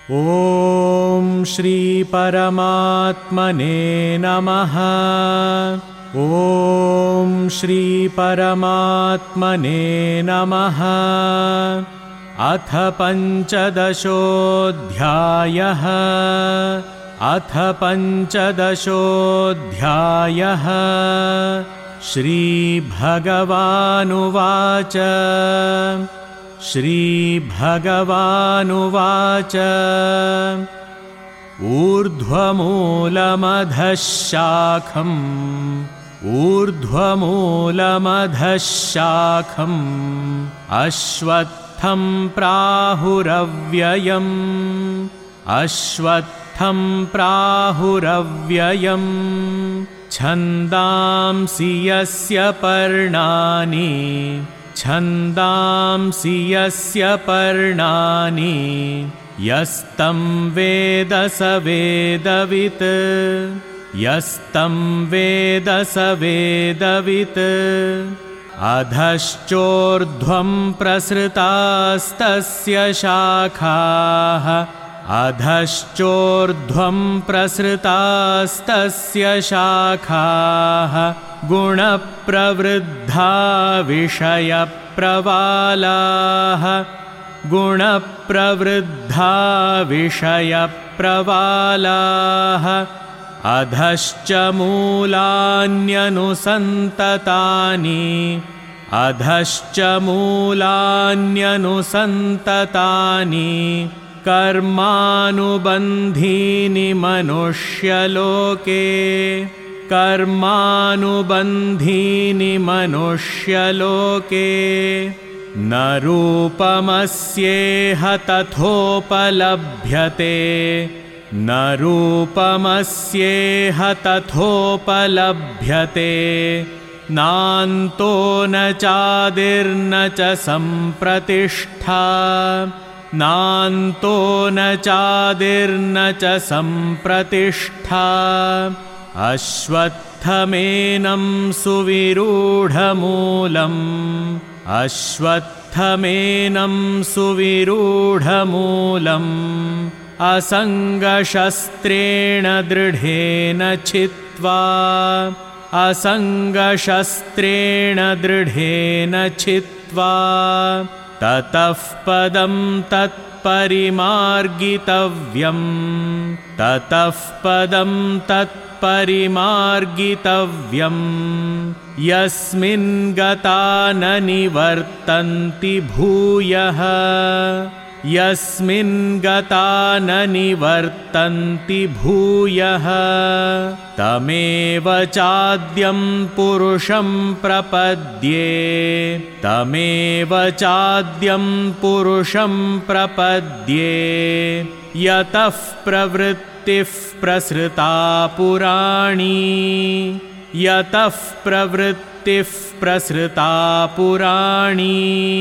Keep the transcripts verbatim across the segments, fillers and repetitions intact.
ॐ श्री परमात्मने नमः। ॐ श्री परमात्मने नमः। अथ पञ्चदशोऽध्यायः। अथ पञ्चदशोऽध्यायः। श्रीभगवानुवाच श्रीभगवानुवाच ऊर्ध्वमूलमधः शाखम् ऊर्ध्वमूलमधः शाखम् अश्वत्थं प्राहुरव्ययम् अश्वत्थं प्राहुरव्ययम् छन्दांसि यस्य पर्णानि छन्दांसि यस्य पर्णानि यस्तं वेद स वेदवित् यस्तं वेद स वेदवित् अधश्चोर्ध्वं प्रसृतास्तस्य शाखाः अधश्चोर्ध्वं प्रसृतास्तस्य शाखाः गुणप्रवृद्धा विषयप्रवालाः गुणप्रवृद्धा विषयप्रवालाः अधश्च मूलान्यनुसन्ततानि अधश्च मूलान्यनुसन्ततानि कर्मानुबन्धीनि मनुष्यलोके कर्मानुबन्धीनि मनुष्यलोके न रूपमस्येह तथोपलभ्यते न रूपमस्येह तथोपलभ्यते नान्तो न चादिर्न च सम्प्रतिष्ठा नान्तो न चादिर्न च सम्प्रतिष्ठा अश्वत्थमेनं सुविरूढमूलम् अश्वत्थमेनं सुविरूढमूलम् असङ्गशस्त्रेण दृढेन छित्त्वा असङ्गशस्त्रेण दृढेन छित्त्वा ततः पदं तत्परिमार्गितव्यम् ततः पदं तत्परिमार्गितव्यम् यस्मिन् गता न निवर्तन्ति भूयः यस्मिन् गता न निवर्तन्ति भूयः तमेव चाद्यं पुरुषं प्रपद्ये तमेव चाद्यं पुरुषं प्रपद्ये यतः प्रवृत्तिः प्रसृता पुराणी यतः प्रवृत्तिः प्रसृता पुराणी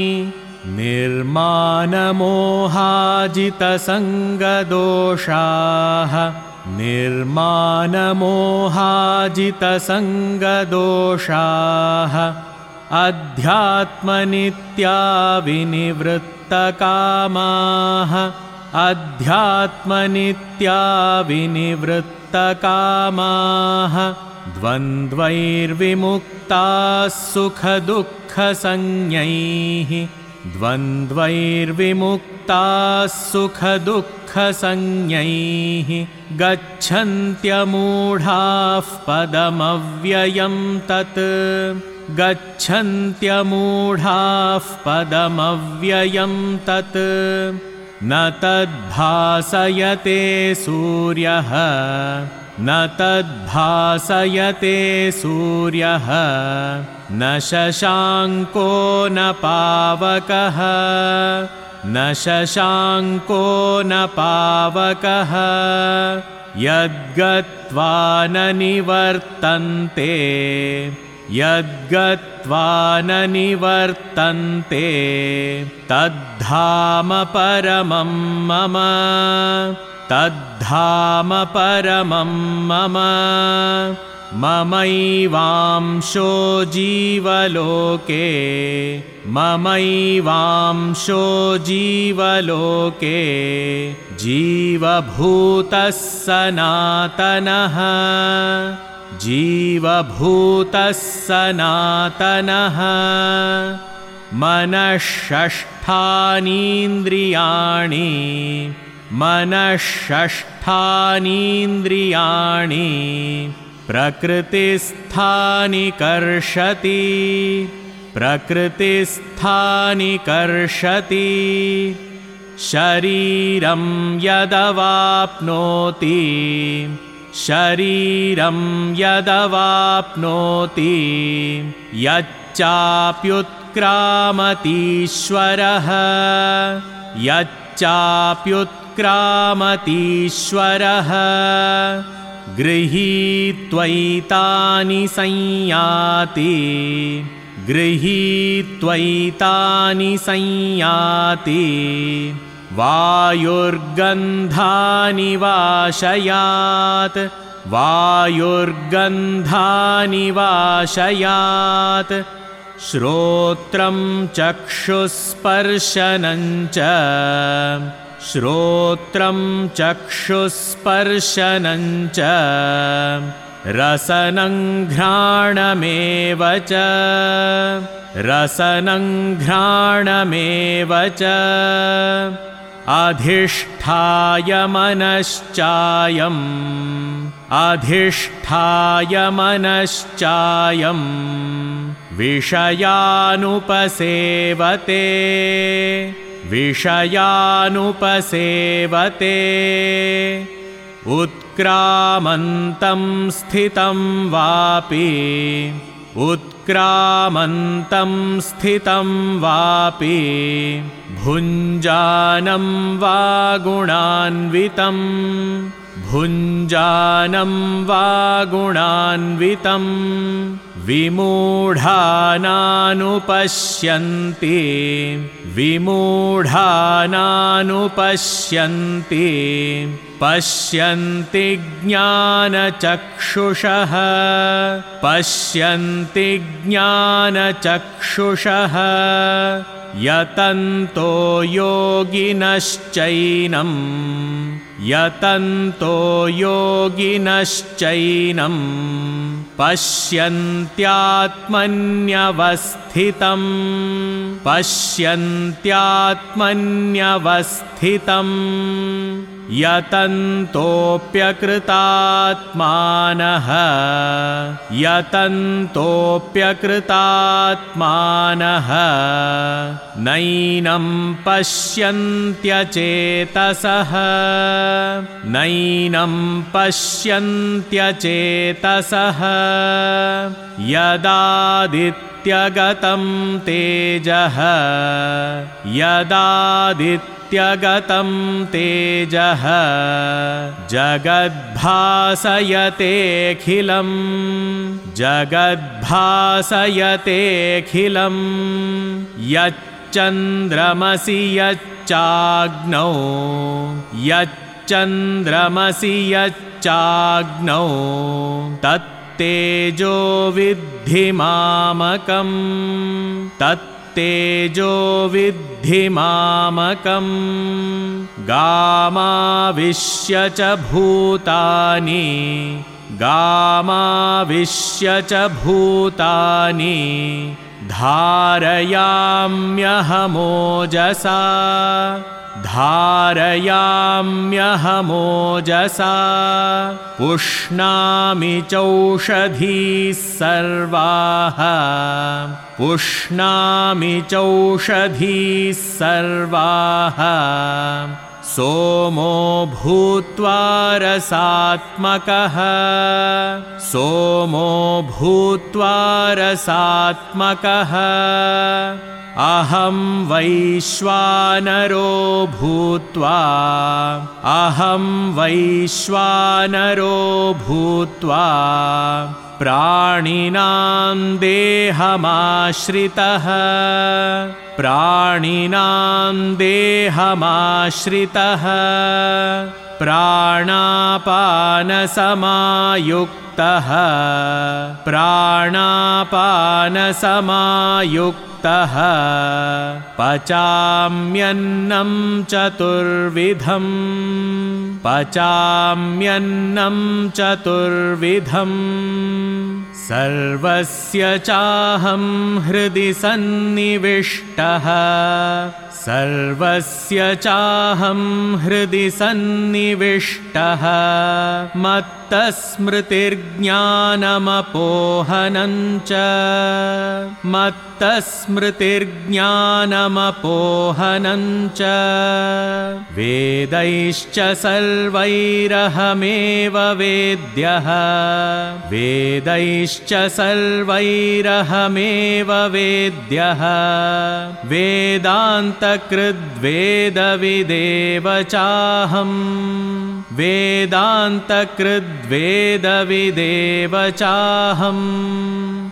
निर्मानमोहाजितसङ्गदोषाः निर्मानमोहाजितसङ्गदोषाः अध्यात्मनित्या विनिवृत्तकामाः अध्यात्मनित्या विनिवृत्तकामाः द्वन्द्वैर्विमुक्ताः सुखदुःखसंज्ञैः द्वन्द्वैर्विमुक्ताः सुखदुःखसंज्ञैः गच्छन्त्यमूढाः पदमव्ययं तत् गच्छन्त्यमूढाः पदमव्ययं तत् न तद्भासयते सूर्यः न तद्भासयते सूर्यः न शशाङ्को न पावकः न शशाङ्को न पावकः यद्गत्वा न निवर्तन्ते यद्गत्वा न निवर्तन्ते तद्धाम परमं मम तद्धाम परमं मम ममैवांशो जीवलोके ममैवांशो जीवलोके जीवभूतः सनातनः जीवभूतः सनातनः मनःषष्ठानीन्द्रियाणि मनःषष्ठानीन्द्रियाणि प्रकृतिस्थानि कर्षति प्रकृतिस्थानि कर्षति शरीरं यदवाप्नोति शरीरं यदवाप्नोति यच्चाप्युत्क्रामतीश्वरः यच्चाप्युत्क्रामतीश्वरः गृहीत्वैतानि संयाति गृहीत्वैतानि संयाति वायुर्गन्धानि वाशयात् वायुर्गन्धानि वाशयात् श्रोत्रं चक्षुस्पर्शनं च श्रोत्रं चक्षुस्पर्शनं च रसनं घ्राणमेव च रसनं घ्राणमेव च अधिष्ठाय मनश्चायम् अधिष्ठाय मनश्चायम् विषयानुपसेवते विषयानुपसेवते उत्क्रामन्तं स्थितं वापि उत्क्रामन्तं स्थितं वापि भुञ्जानं वा गुणान्वितं भुञ्जानं वा गुणान्वितं विमूढानानुपश्यन्ति विमूढानानुपश्यन्ति पश्यन्ति ज्ञानचक्षुषः पश्यन्ति ज्ञानचक्षुषः यतन्तो योगिनश्चैनं यतन्तो योगिनश्चैनं पश्यन्त्यात्मन्यवस्थितं पश्यन्त्यात्मन्यवस्थितं यतन्तोऽप्यकृतात्मानः यतन्तोऽप्यकृतात्मानः नैनं पश्यन्त्यचेतसः नैनं पश्यन्त्यचेतसः यदादित्यगतं तेजः यदादित्यगतं तेजः जगद्भासयतेऽखिलं जगद्भासयतेऽखिलं यच्चन्द्रमसि यच्चाग्नौ यच्चन्द्रमसि यच्चाग्नौ तत्तेजो विद्धि मामकं तत्तेजो विद्धि मामकं गामाविश्य च भूतानि गामाविश्य च भूतानि धारयाम्यहमोजसा धारयाम्यहमोजसा पुष्णामि चौषधीः सर्वाः पुष्णामि चौषधीः सर्वाः सोमो भूत्वा रसात्मकः सोमो भूत्वा रसात्मकः अहं वैश्वानरो भूत्वा अहं वैश्वानरो भूत्वा प्राणिनां देहमाश्रितः प्राणिनां देहमाश्रितः प्राणापानसमायुक्तः प्राणापानसमायुक्तः पचाम्यन्नं चतुर्विधम् पचाम्यन्नं चतुर्विधम् सर्वस्य चाहं हृदि सन्निविष्टः सर्वस्य चाहं हृदि सन्निविष्टः मत्तस्मृतिर्ज्ञानमपोहनं च मत्तस्मृतिर्ज्ञानमपोहनं च वेदैश्च सर्वैरहमेव वेद्यः वेदैश्च सर्वैरहमेव वेद्यः वेदान्तकृद्वेदविदेव चाहं वेदान्तकृद्वेदविदेव चाहम्